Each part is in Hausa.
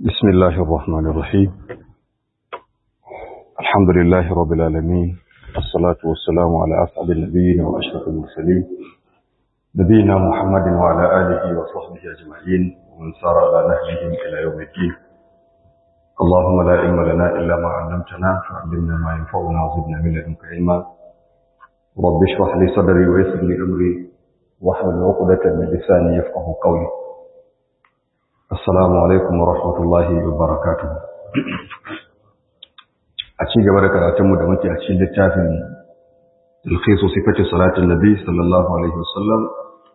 بسم الله الرحمن الرحيم. الحمد لله رب العالمين، الصلاة والسلام على أسعد النبيين وأشرف المرسلين نبينا محمد وعلى آله وصحبه أجمعين ومن سار على نهجهم إلى يوم الدين. اللهم لا علم لنا إلا ما علمتنا فعلمنا ما ينفعنا وزدنا من لدنك علما. رب اشرح لي صدري ويسر لي أمري واحلل عقدة من لساني يفقه قولي. Assalamu alaikum wa rahmatullahi wa barakatuhu. A ci gaba da karatunmu da muke a cikin littafin Talkhisu sifati salatin Nabi sallallahu alaihi wasallam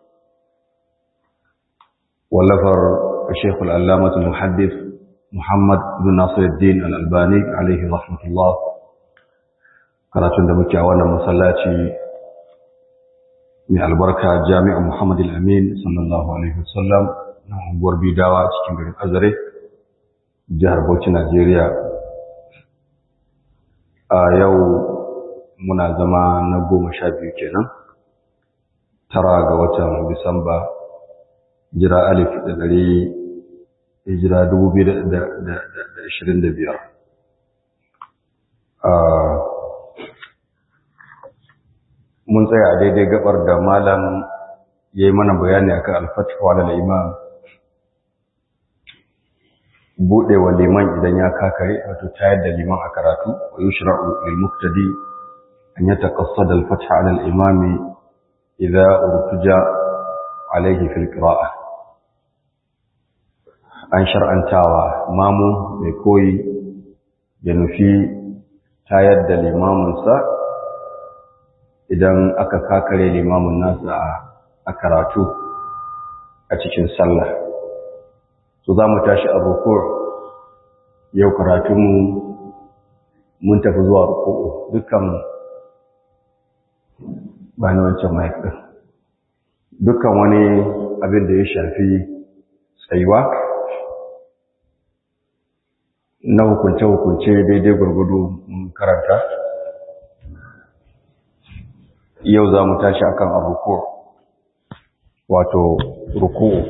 wallafar Sheikh al-Allamah al-Muhaddith Muhammad ibn Nasiruddin al-Albani alaihi rahmatullah. Karatun da muke a wannan masallaci mai albarka Jami'u Muhammad al-Amin sallallahu alaihi wasallam na unguwar Bidawa cikin garin Azare, jihar Bauchi, Najeriya. A yau muna zama na 12 kenan, 9 ga watan Disamba, hijira 2025. Mun tsaya a daidai gabar da malam ya yi mana bayani akan al-fathu ala al-imam, buɗewa liman idan ya kakare, wato tayar da liman a karatu. Wa yushra'u lil muqtadi an yataqassada al-fatha 'ala al-imam idha urtija alayhi fil qira'ah. An shar'antawa mamu mai koyi ya nufi tayar da limaminsa idan aka kakare limamin nasa a karatu a cikin sallah. So za mu tashi a ruku'. Yau karatunmu mun tafi zuwa ruku'u. Dukkan bani wancan mahaifin, dukkan wani abin da ya shafi tsayuwa na hukunce-hukunce daidai gurgudu mun karanta. Yau za mu tashi akan ruku', wato ruku'u.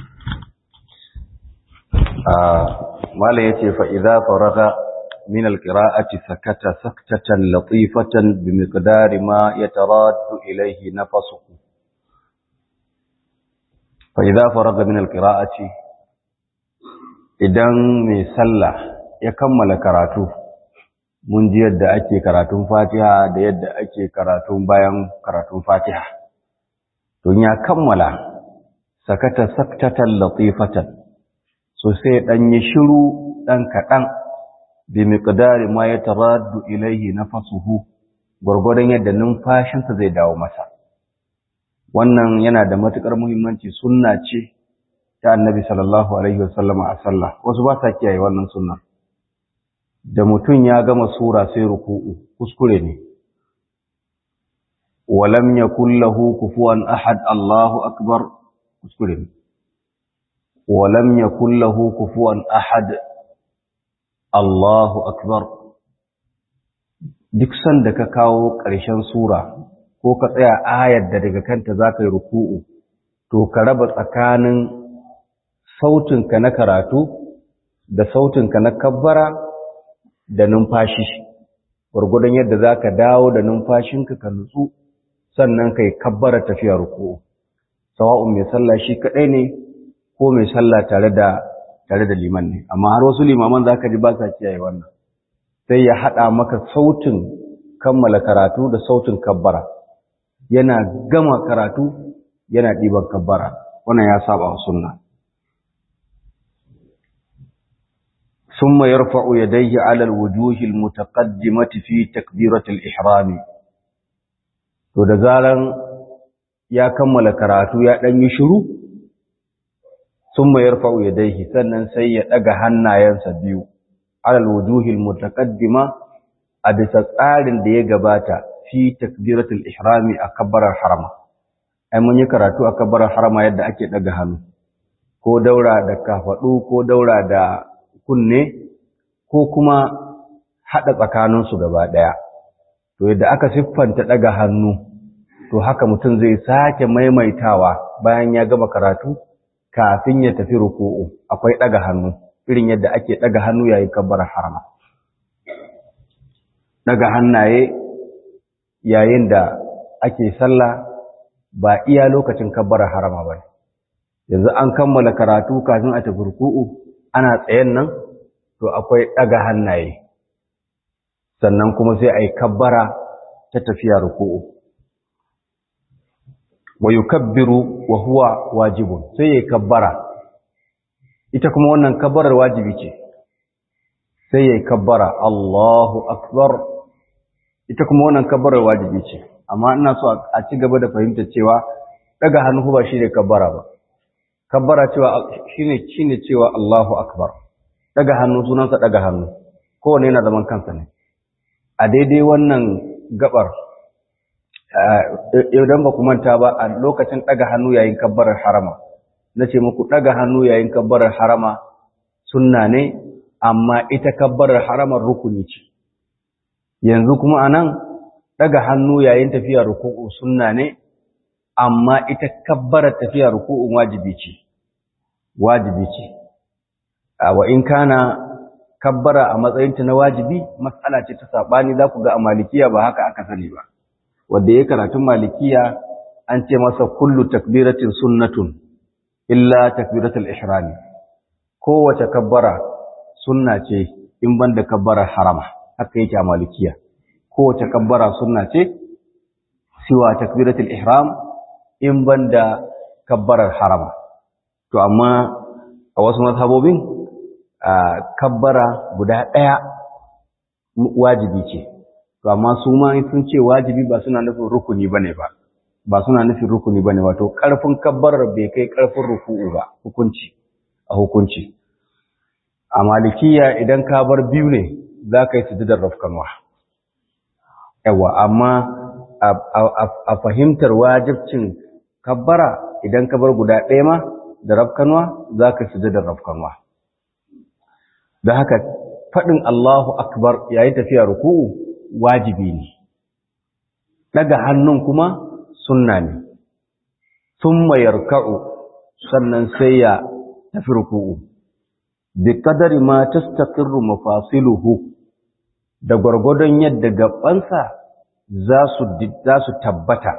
Mala yace fa idza faraga min alqira'ati sakata saktatan latifatan bimiqdari ma yataraddu ilayhi nafsuhu. Fa idza faraga min alqira'ati, idan mai sallah ya kammala karatu, mun ji yadda ake karatun Fatiha da yadda ake karatun bayan karatun Fatiha. To ya kammala sakata saktatan latifatan, so sai dan yi shiru dan kadan bi miqdari ma yataraddu ilayhi nafsuhu, gurgurdan yadda numfashinsa zai dawo masa. Wannan yana da matukar muhimmanci, sunna ce ta Annabi sallallahu alaihi wasallam a sallah. Wasu ba sa kiyaye wannan sunna. Da mutun ya gama sura sai ruku'u, kuskure ne. Walam yakul lahu kufuwan ahad, Allahu akbar, kuskure ne. ولم يكن له كفوا أحد الله أكبر. duk sanda ka kawo ƙarshen sura ko ka tsaya ayar da daga kanta za ka yi ruku'u, to ka raba tsakanin sautinka na karatu da sautinka na kabbara da numfashi, gwargwadon yadda za ka dawo da numfashinka ka nutsu, sannan ka yi kabbara tafiya ruku'u. Sawa'un mai sallah shi kaɗai ne ko mai sallah tare da liman ne. Amma har wasu limaman zaka ji ba sa kiyaye wannan, sai ya hada maka sautin kammala karatu da sautin kabbara, yana gama karatu yana diban kabbara. Wannan ya saba wa sunna. Thumma yarfa'u yadayhi 'ala al-wujuhi al-mutaqaddimati fi takbirati al-ihram. To da zaran ya kammala karatu ya dan yi shiru, summa yarfa'u yadayhi, sannan sai ya daga hannayensa biyu alal wujuhil mutaqaddima, a bisa tsarin da ya gabata fi takbiratul ihrami, a kabbarar harama. Ai mun yi karatu a kabbarar harama yadda ake daga hannu, ko daura da kafadu ko daura da kunne, ko kuma hada tsakanin su gaba daya. To yadda aka siffanta daga hannu, to haka mutum zai sake maimaitawa bayan ya gama karatu kafin ya tafi ruku'u. Akwai daga hannu irin yadda ake daga hannu yayin kabbar harama. Daga hannaye yayin da ake sallah ba iya lokacin kabbar harama bane. Yanzu an kammala karatu kafin a tafi ruku'u, ana tsayen nan to akwai daga hannaye. Sannan kuma sai ayi kabbara ta tafiya ruku'u. Wa yukabbiru wa huwa wajibun, sai yayi kabbara. Ita kuma wannan kabbarar wajibi ce. Sai yayi kabbara Allahu akbar. Ita kuma wannan kabbarar wajibi ce. Amma ina so a ci gaba da fahimtar cewa daga hannu ba shi ne kabbara ba. Kabbara cewa shine cewa Allahu akbar. Daga hannu sunansa daga hannu. Kowanne yana zaman kansa ne. A daidai wannan gabar idan ba ku manta ba a lokacin daga hannu yayin kabbarar harama, nace muku daga hannu yayin kabbarar harama sunna ne, amma ita kabbarar haramar rukuni ce. Yanzu kuma anan daga hannu yayin tafiya ruku'u sunna ne, amma ita kabbarar tafiya ruku'u wajibi ce. Wajibi ce. Wa in kana kabbara a matsayinta na wajibi mas'ala ce ta sabani, za ku ga a malikiya ba haka aka sani ba. Wanda ya karatun malikiya an ce masa kullu takbiratin sunnatun illa takbiratul ihrami. Kowace kabbara sunna ce in banda kabbarar harama, haka yake a malikiya. Kowace kabbara sunna ce siwa takbiratul ihram in banda kabbarar harama. To amma a wasu mazhabobin kabbara guda ɗaya wajibi ce. To amma su ma sun ce wajibi ba suna nufin rukuni bane ba. Ba suna nufin rukuni bane, wato karfin kabbarar bai kai karfin ruku'u ba, hukunci. A malikiya idan ka bar biyu ne za ka yi sujudar rafkanwa. Yawa, amma a fahimtar wajibcin kabbara idan ka bar guda ɗaya ma da rafkanwa za ka yi sujudar rafkanwa. Da haka faɗin Allahu akbar yayin tafiya ruku'u wajibi ne. Daga hannun kuma sunna ne. Thumma yarka'u, sannan sai ya tafi ruku'u. Bi qadari ma tastaqirru mafasiluhu, da gwargwadon yadda gabansa za su tabbata.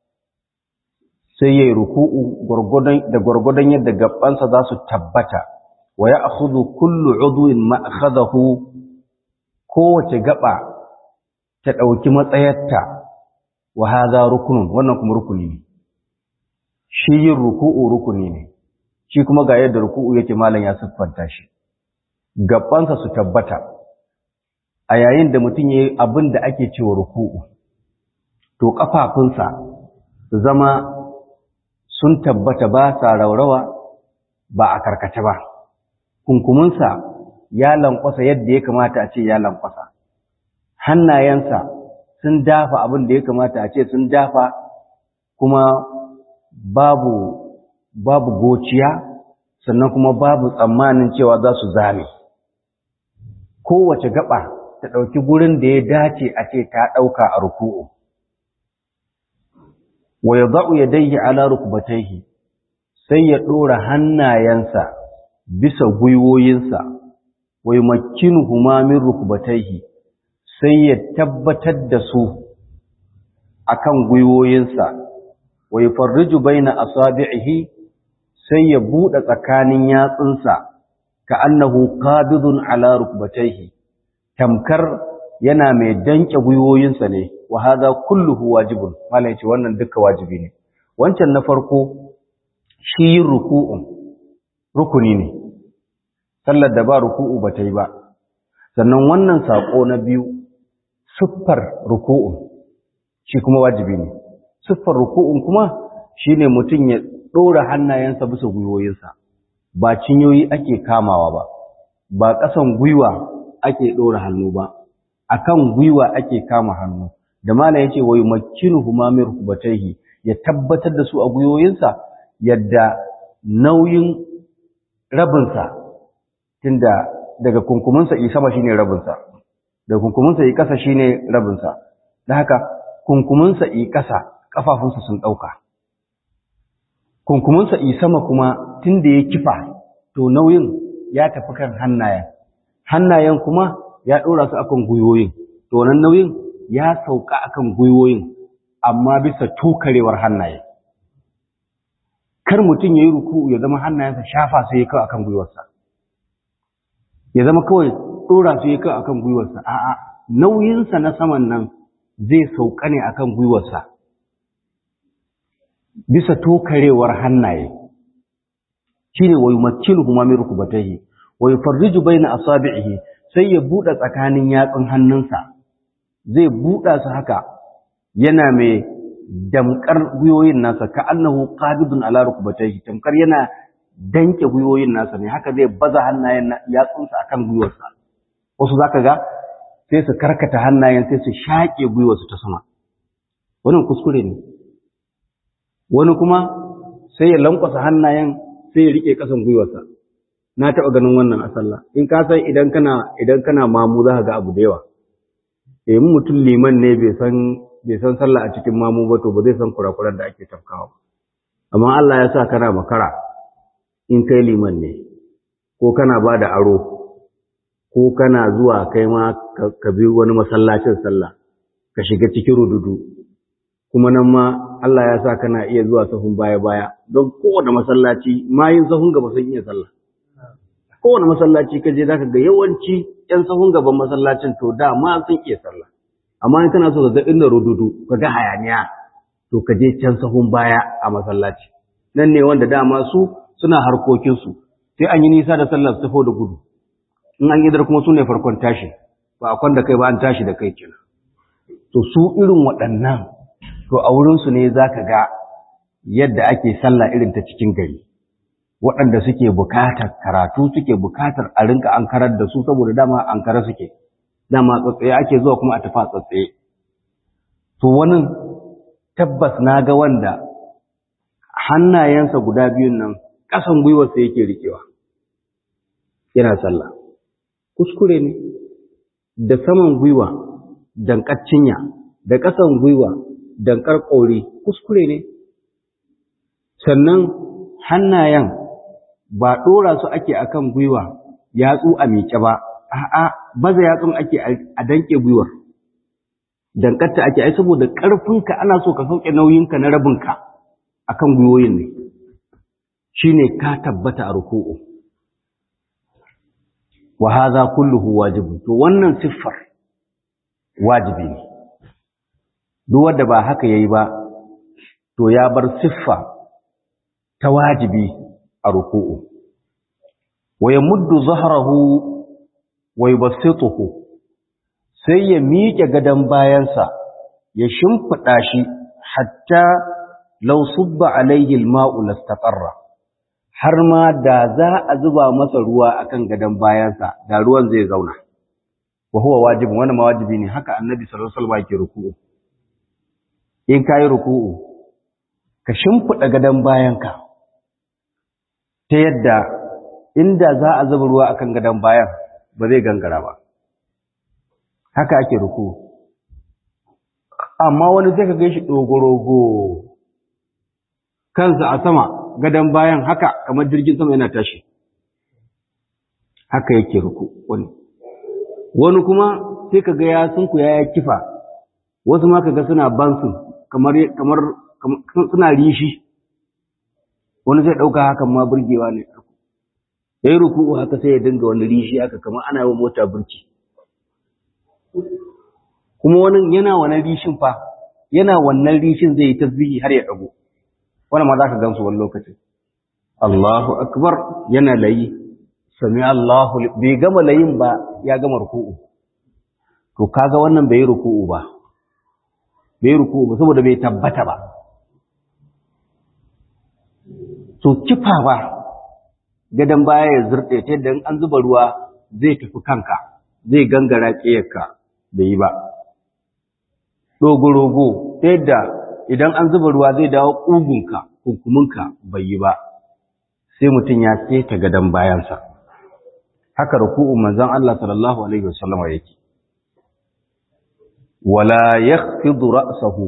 Sai yayi ruku'u gwargwadon yadda gabansa za su tabbata. Wa ya'khudhu kullu 'udwin ma akhadahu, kowace gaba ta ɗauki matsayarta. Wa hadha rukunun, wannan kuma rukuni ne. Shi yin ruku'u rukuni ne. Shi kuma ga yadda ruku'u yake malam ya siffanta shi. Gabansa su tabbata a yayin da mutum yayi abin da ake cewa ruku'u, to kafafunsa su zama sun tabbata ba sa raurawa, ba a karkace ba. Kunkuminsa ya lankwasa yadda ya kamata a ce ya lankwasa. Hannayensa sun dafa abin da ya kamata a ce sun dafa, kuma babu gociya, sannan kuma babu tsammanin cewa za su zame. Kowace gaba ta ɗauki gurin da ya dace a ce ta ɗauka a ruku'u. Wa yadha'u yadayhi ala rukbatayhi, sai ya ɗora hannayensa bisa gwiwoyinsa. Wa yumakkinuhuma min rukbatayhi, sai ya tabbatar da su akan gwiwoyinsa. Wa yufarriju baina asabi'ihi, sai ya buɗe tsakanin yatsunsa ka annahu qabidun ala rukbatayhi, tamkar yana mai danke gwiwoyinsa ne. Wa hadha kulluhu wajibun, malai ce wannan duka wajibi ne. Wancan na farko shi yin ruku'un rukuni ne, sallar da ba ruku'u ba ta yi ba. Sannan wannan sako na biyu, siffar ruku'un shi kuma wajibi ne. Siffar ruku'un kuma shine mutum ya ɗora hannayensa bisa gwiwoyinsa, ba cinyoyi ake kamawa ba, ba ƙasan gwiwa ake ɗora hannu ba, akan gwiwa ake kama hannu. Da mala yace wa yumakkinuhuma min rukbatayhi, ya tabbatar da su a gwiwoyinsa yadda nauyin rabinsa, tunda daga kunkuminsa i sama shine rabinsa, daga kunkuminsa i ƙasa shine rabinsa. Da haka kunkuminsa i ƙasa, ƙafafunsa sun ɗauka. Kunkuminsa i sama kuma tunda ya kifa, to nauyin ya tafi kan hannayen kuma ya ɗora su akan gwiwoyin, to wannan nauyin ya sauka akan gwiwoyin amma bisa tokarewar hannaye. Kar mutum ya yi ruku ya zama hannayensa shafa su yi kawai akan gwiwarsa, ya zama kawai ɗora su yi kawai akan gwiwarsa, a'a nauyinsa na saman nan zai sauka ne akan gwiwarsa bisa tokarewar hannaye. Shine wa yumakkinuhuma min rukbatayhi wa yufarriju baina asabi'ihi, sai ya buɗe tsakanin yatsun hannunsa, zai buɗa su haka yana mai damkar gwiwoyin nasa, ka annahu qabidun ala rukbatayhi, tamkar yana danke gwiwoyin nasa ne, haka zai baza hannayen yatsunsa akan gwiwarsa. Wasu zaka ga sai su karkata hannayen sai su shaƙe gwiwarsu ta sama, wannan kuskure ne. Wani kuma sai ya lankwasa hannayen sai ya rike kasan gwiwarsa. Na taɓa ganin wannan a sallah. In ka san idan kana mamu za ka ga abu da yawa. Mutum liman ne bai san sallah a cikin mamu ba, to ba zai san kurakuran da ake tafkawa. Amma Allah ya sa kana makara in kai liman ne, ko kana ba da aro, ko kana zuwa kai ma ka bi wani masallacin sallah, ka shiga cikin rududu, kuma nan ma Allah ya sa kana iya zuwa sahun baya-baya, don kowane masallaci mayin sahun gaba sun iya sallah. Kowane masallaci ka je zaka ga yawanci ƴan sahun gaban masallacin to da ma sun iya sallah. Amma in kana so ka ga inda rududu, ka ga hayaniya, to ka je can sahun baya a masallaci. Nan ne wanda dama su suna harkokinsu, sai an yi nisa da sallar su da gudu. In an idar kuma su ne farkon tashi, ba a kwanda kai ba an tashi da kai kenan. To su irin waɗannan, to a wurinsu ne za ka ga yadda ake sallah irin ta cikin gari, waɗanda suke bukatar karatu, suke bukatar a rinka an karar da su, saboda dama an kara suke, dama tsatsaye ake zuwa kuma a tafa tsatsaye. To wani tabbas na ga wanda hannayensa guda biyun nan ƙasan gwiwarsa yake riƙewa yana sallah. Kuskure ne. Da saman gwiwa dankar cinya, da ƙasan gwiwa dankar ƙauri, kuskure ne. Sannan hannayen ba ɗora su ake akan gwiwa yatsu a miƙe ba, a'a baza yatsun ake a danke gwiwar, dankarta ake, ai saboda ƙarfinka ana so ka sauke nauyinka na rabinka akan gwiwoyin ne, shine ka tabbata a ruku'u. Wa hadha kulluhu wajibun, to wannan siffar wajibi ne. Duk wanda ba haka yayi ba to ya bar siffa ta wajibi a ruku'u. Wa yamuddu zahrahu wa yubassituhu, sai ya miƙe gadon bayansa ya shimfiɗa shi hatta law subba alayhi al-ma'u lastaqarra, har ma da za a zuba masa ruwa akan gadon bayansa da ruwan zai zauna. Wa huwa wajibun, wannan ma wajibi ne, haka annabi sallallahu alaihi wasallam yake ruku'u. In kai ruku'u ka shimfiɗa gadon bayanka ta yadda inda za a zuba ruwa akan gadon bayan ba zai gangara ba. Haka ake ruku'u. Amma wani sai ka ga shi dogorogo, kansa a sama, gadon bayan haka kamar jirgin sama yana tashi. Haka yake ruku wani kuma sai ka ga ya sunku ya kifa, wasu ma ka ga suna bansun kamar suna rishi, wani zai ɗauka hakan ma burgewa ne. Ya yi ruku haka sai ya dinga wani rishi haka kamar ana yi wa mota burki. Kuma wani yana wannan rishin fa, yana wannan rishin zai yi tasbihi har ya ɗago. Wannan ma za ka gansu wani lokacin. Allahu akbar, yana layi, sami Allahu, bai gama layin ba ya gama ruku'u. To kaga wannan bai yi ruku'u ba, saboda bai tabbata ba. To kifa ba, gadon baya ya zurɗe ta yadda an zuba ruwa zai tafi kanka, zai gangara ƙiyarka, bai yi ba. Ɗogorogo ta yadda idan an zuba ruwa zai dawo ƙugunka, kunkuminka, bai yi ba. Sai mutum ya seta gadon bayansa. Haka ruku'u manzon Allah sallallahu alaihi wasallam yake. Wala yakhfidu ra'sahu,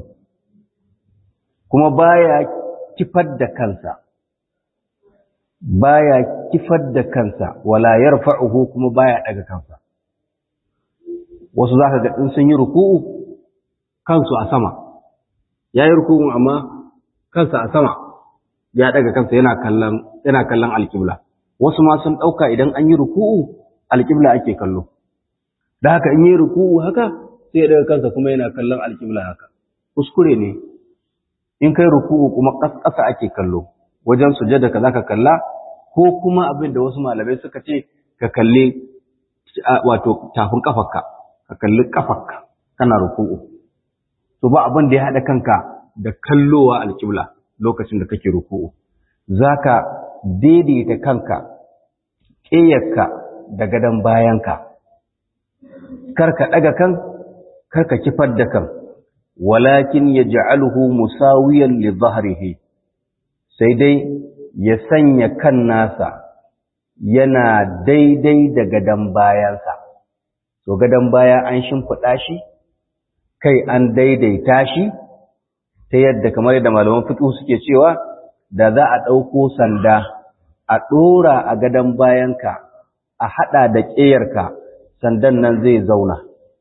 kuma baya kifar da kansa, baya kifar da kansa wala yarfa'uhu kuma baya daga kansa. Wasu zaka ga din sun yi ruku'u kansu a sama, yayi ruku'u amma kansa a sama, ya daga kansa yana kallon alƙibla. Wasu ma sun ɗauka idan an yi ruku'u alƙibla ake kallo, da haka in yi ruku'u haka sai ya daga kansa kuma yana kallon alƙibla haka. Kuskure ne, in kai ruku'u kuma ƙasa ake kallo, wajen sujada ka zaka kalla, ko kuma abin da wasu malamai suka ce ka kalli wato tafin kafarka, ka kalli kafarka kana ruku'u. To ba abin da ya haɗa kanka da kallowa alƙibla lokacin da kake ruku'u. Zaka daidaita kanka, ƙeyarka da gadon bayanka, karka ɗaga kan, karka kifar da kan, walakin yaj'aluhu musawiyan li dhahrihi, sai dai ya sanya kan nasa yana daidai da gadon bayansa. To gadon baya an shimfiɗa shi, kai an daidaita shi, ta yadda kamar yadda malaman fiqh suke cewa da za a ɗauko sanda a ɗora a gadon bayanka a haɗa da ƙeyarka, sandan nan zai zauna.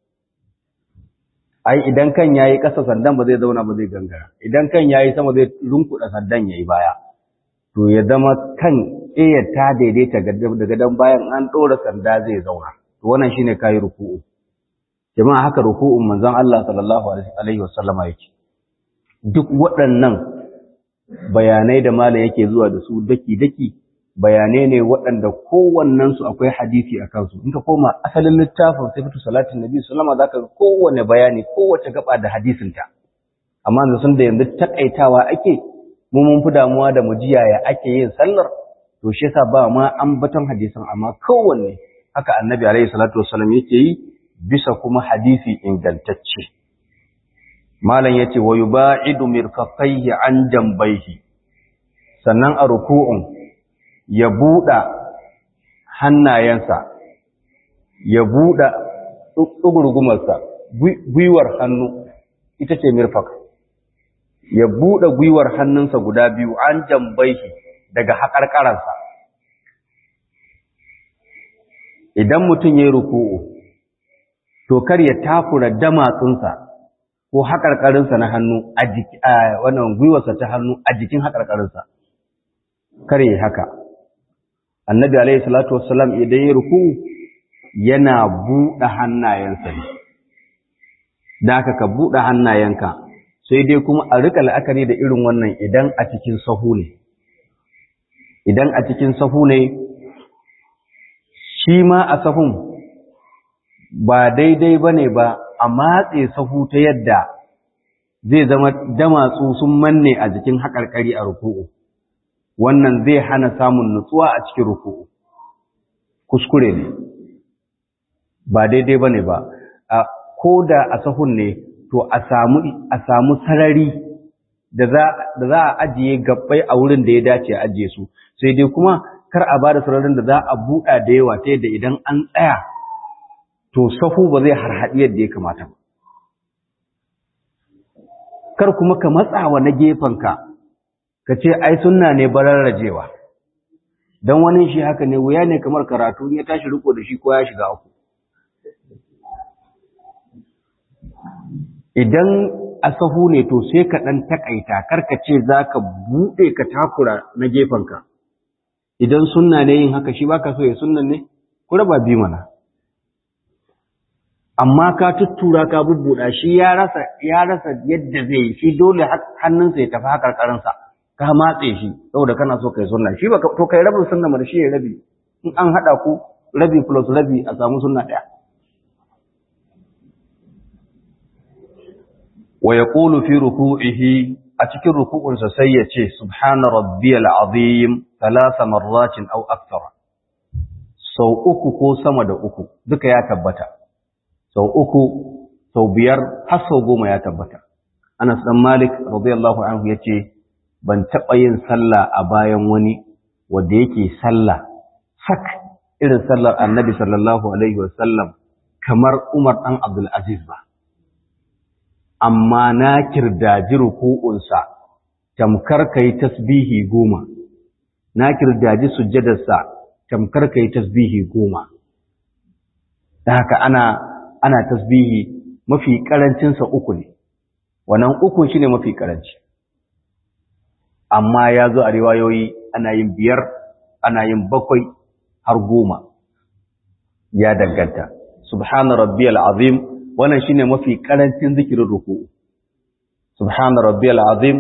Ai idan kan yayi ƙasa sandan ba zai zauna ba, zai gangara. Idan kan yayi sama zai runkuɗa sandan yayi baya. To ya zama kan ƙeyar ta daidaita da gadon bayan an ɗora sanda zai zauna. To wannan shine kayi ruku'u. Jama'a haka ruku'un manzon Allah sallallahu alaihi wasallama yake. Duk waɗannan bayanai da malam yake zuwa da su daki-daki bayanai ne waɗanda kowannensu akwai hadisi a kansu. In ka koma asalin littafin sifatu salatin nabi sallama za ka ga kowane bayani, kowace gaba da hadisinta. Amma da sun da yanzu takaitawa ake, mu mun fi damuwa da mu ji yaya ake yin sallar, to shi yasa ba ma ambaton hadisin, amma kowanne haka annabi alaihi salatu wassalam yake yi bisa kuma hadisi ingantacce. Malam yace wa yubaidu mirfaqaihi an jambayhi, sannan a ruku'un ya buɗa hannayensa, ya buɗa tsugurgumarsa, gwiwar hannu ita ce mirfaq, ya buɗe gwiwar hannunsa guda biyu an jambaihi daga haƙarƙaransa. Idan mutum ya yi ruku'u, to kar ya takura damatsunsa ko haƙarƙarinsa na hannu a wannan gwiwarsa ta hannu a jikin haƙarƙarinsa, kar ya haka. Annabi alaihi salatu wassalam idan ya ruku'u yana buɗe hannayensa ne, da haka ka buɗe hannayenka, sai dai kuma a rika la'akari da irin wannan idan a cikin sahu ne. Idan a cikin sahu ne, shi ma a sahun ba daidai ba ne ba a matse sahu ta yadda zai zama damatsu sun manne a jikin haƙarƙari a ruku'u. Wannan zai hana samun nutsuwa a cikin ruku'u. Kuskure ne, ba daidai ba ne ba. Ko da a sahun ne, to a samu sarari da za a ajiye gabbai a wurin da ya dace a ajiye su, sai dai kuma kar a ba da sararin da za a buɗa da yawa ta yadda idan an tsaya to sahu ba zai harhaɗi yadda ya kamata ba. Kar kuma ka matsawa na gefenka ka ce ai sunna ne bararrajewa, don wani shi haka ne, wuya ne kamar karatu ya tashi riko da shi ko ya shiga uku. Idan a sahu ne to sai ka ɗan taƙaita, karka ce za ka buɗe ka takura na gefenka. Idan sunna ne yin haka, shi ba ka so ya sunnan ne, ku raba bi mana. Amma ka tuttura ka bubbuɗa, shi ya rasa yadda zai yi, shi dole hannunsa ya tafi haƙarƙarinsa, ka matse shi saboda kana so kai sunna. Shi ba to kai rabin sunna mar shi ya rabi, in an haɗa ku rabi plus rabi a samu sunna ɗaya. Wa yaqulu fi ruku'ihi, a cikin ruku'unsa sai ya ce subhana rabbiyal azim 3 marratin aw akthar, sau uku ko sama da uku duka ya tabbata, sau uku, sau biyar, har sau 10 ya tabbata. Anas dan Malik radiyallahu anhu yace ban taɓa yin sallah a bayan wani wanda yake sallah sak irin sallar Annabi sallallahu alaihi wasallam kamar Umar dan Abdul Aziz ba. Amma na kirdaji ruku'unsa tamkar kai tasbihi 10, na kirdaji sujjadarsa tamkar kai tasbihi 10. Dan haka ana tasbihi mafi karancin sa 3 ne. Wannan 3 shine mafi karanci. Amma ya zo a riwayoyi ana yin 5, ana yin 7 har 10. Ya danganta. Subhana rabbiyal azim wannan shine mafi karancin zikirin ruku'u. Subhana rabbiyal azim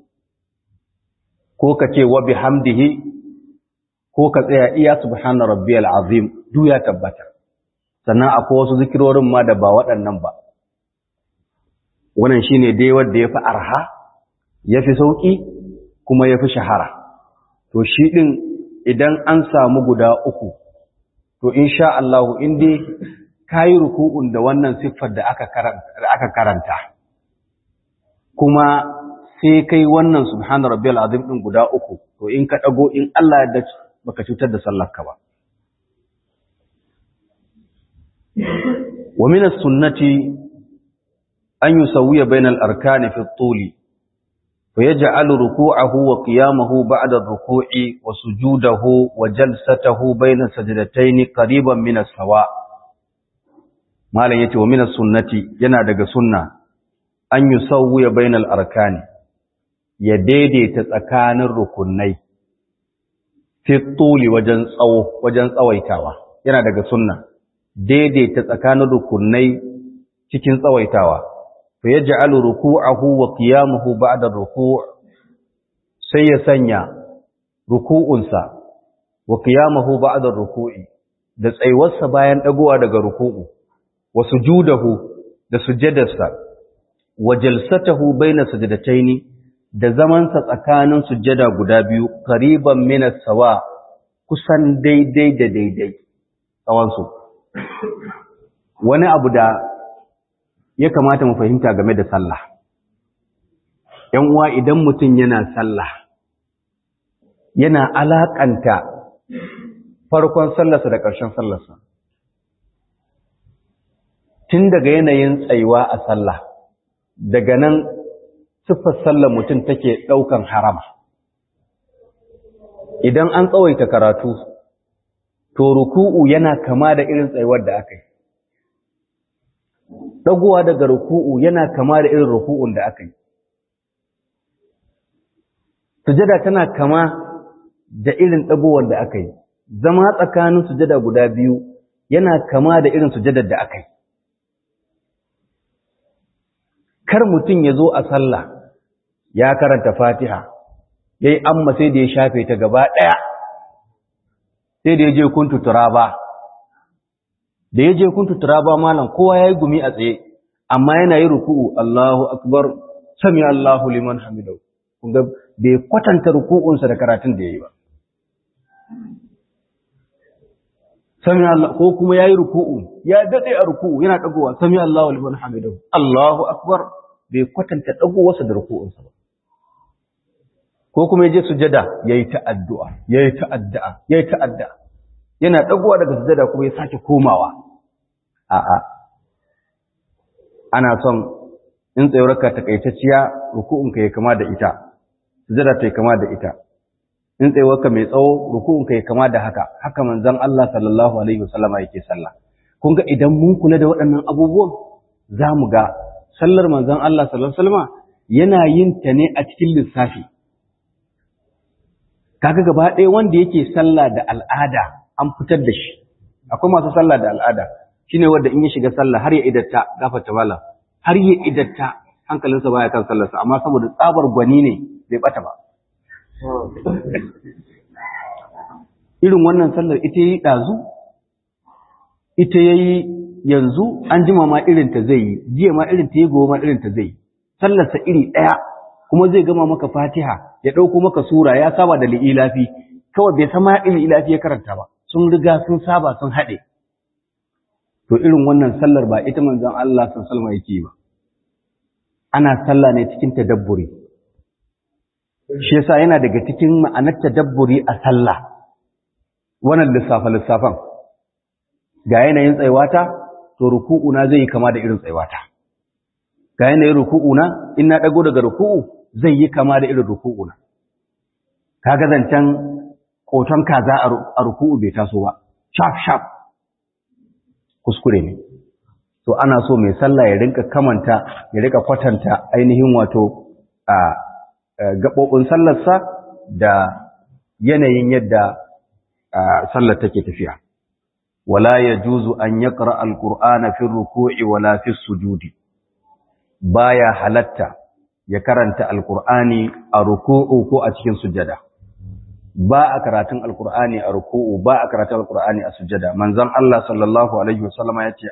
ko kace wa bihamdihi ko ka tsaya iya subhana rabbiyal azim duk ya tabbata. Sannan akwai wasu zikirorin ma da ba waɗannan ba. Wannan shine dai wanda yafi arha, yafi sauki kuma yafi shahara. To shi din idan an samu guda 3 to insha Allah in dai kayi ruku'un da wannan siffar da aka karanta kuma sai kai wannan subhana rabbiyal azim din guda 3 to in ka dago in Allah ya dace baka cutar da sallarka ba. Wa min as-sunnati an yusawwiya bayna al-arkani fi at-tuli فيجعل ركوعه وقيامه بعد الركوع وسجوده وجلسته بين سجدتين قريبا من السواء. مالن yace wa min as-sunnati yana daga sunna an yusawwiya bainal arkani ya daidaita tsakanin rukunai fi tuli wajen tsawaitawa. Yana daga sunna daidaita tsakanin rukunai cikin tsawaitawa. فيجعل ركوعه وقيامه بعد الركوع sai ya sanya ruku'unsa wa qiyamahu ba'da ruku'i da tsayuwarsa bayan dagowa daga ruku'u wa sujudahu da sujjadarsa wa jalsatahu baina sajdataini da zamansa tsakanin sujjada guda biyu qariban min as-sawa kusan daidai da daidai tsawonsu. Wani abu da ya kamata mu fahimta game da sallah. ‘Yan uwa idan mutum yana sallah, yana alaƙanta farkon sallarsa da ƙarshen sallarsa. Tun daga yanayin tsayuwa a sallah, daga nan siffar sallar mutum take ɗaukan harama. Idan an tsawaita karatu, to ruku'u yana kama da irin tsayuwar da aka yi. Dagowa daga ruku'u yana kama da irin ruku'un da aka yi. Sujada tana kama da irin dagowar da aka yi. Zama tsakanin sujada guda biyu yana kama da irin sujadar da aka yi. Kar mutum ya zo a sallah ya karanta Fatiha, yayi amma sai da ya shafe ta gaba ɗaya. Sai da ya je kuntu turaba. Da ya je kuntu turaba malam kowa ya yi gumi a tsaye amma yana yi ruku'u Allahu akbar sami Allahu liman hamidahu. Kun ga bai kwatanta ruku'unsa da karatun da yayi ba. Sami Allah ko kuma yayi ruku'u ya dade a ruku'u yana dagowa sami Allahu liman hamidahu. Allahu akbar bai kwatanta dagowarsa da ruku'unsa ba. Ko kuma yaje sujada yayi ta addu'a yana dagowa daga sujada kuma ya sake komawa. A'a, ana son in tsayuwarka takaitacciya ruku'unka ya kama da ita, sujada ta kama da ita. In tsayuwarka mai tsawo ruku'unka ya kama da haka manzon Allah sallallahu alaihi wasallama yake sallah. Kun ga idan mun kula da waɗannan abubuwan za mu ga sallar manzon Allah sallallahu alaihi wasallama yana yin ta ne a cikin lissafi. Kaga gaba ɗaya wanda yake sallah da al'ada an fitar da shi. Akwai masu sallah da al'ada shine wanda in ya shiga sallah har ya idatta gafarta mala har ya idatta hankalinsa baya kan sallarsa amma saboda tsabar gwani ne bai bata ba. Irin wannan sallar ita yi dazu ita yayi yanzu an jima ma irin ta zai yi jiya ma irin ta yi gobe ma irin ta zai yi sallarsa iri daya kuma zai gama maka Fatiha ya dauko maka sura ya saba da li'ilafi kawai bai san ma li'ilafi ya karanta ba sun riga sun saba sun haɗe. To irin wannan sallar ba ita manzon Allah sallallahu alaihi wasallam yake ba. Ana sallah ne cikin tadabburi. Shi yasa yana daga cikin ma'anar tadabburi a sallah. Wannan lissafan ga yanayin tsayuwata to ruku'u na zai yi kama da irin tsayuwata. Ga yanayin ruku'u na in na dago daga ruku'u zai yi kama da irin ruku'u na. Kaga zancen ƙoton kaza a ruku'u bai taso ba sharp kuskure ne. To ana so mai sallah ya rinka kwatanta ainihin wato a gaɓoɓin sallarsa da yanayin yadda sallar take tafiya. Wala yajuzu an yaqra al-Qur'ana fi ruku'i wala fi sujudi. Baya halatta ya karanta al-Qur'ani a ruku'u ko a cikin sujada. Ba a karatun al-Qur'ani a ruku'u, ba a karatun al-Qur'ani a sujada. Manzon Allah sallallahu alaihi wasallama yace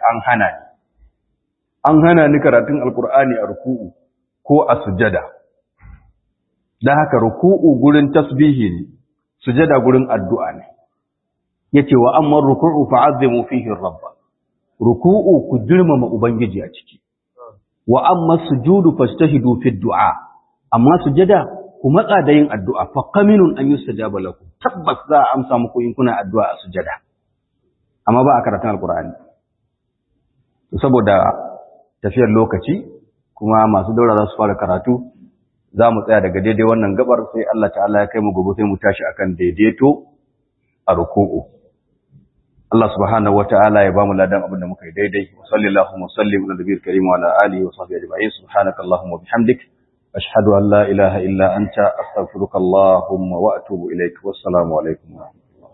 an hana ni karatun al-Qur'ani a ruku'u ko a sujada. Dan haka ruku'u gurin tasbihi ne, sujada gurin addu'a ne. Yace wa amma ruku'u fa'azzimu fihi rabba. Ruku'u ku girmama ubangiji a ciki. Wa amma sujudu fastahhidu fi du'a. Amma sujada ku matsa da yin addu'a fa qaminun an yustajaba lakum. Tabbas za a amsa muku in kuna addu'a a sujada. Amma ba a karatun alqur'ani. Saboda tafiyar lokaci kuma masu daura za su fara karatu, za mu tsaya daga daidai wannan gabar sai Allah ta'ala ya kai mu gobe sai mu tashi akan daidaito a ruku'u. Allah subhanahu wata'ala ya bamu ladan abin da muka yi daidai. Wa sallallahu wa sallim ala nabiyil karim wa ala alihi wa sahbihi ajma'in. Subhanakallahumma wa bihamdik ashhadu an la ilaha illa anta astaghfiruka Allahumma wa atubu ilaik. Wassalamu alaikum.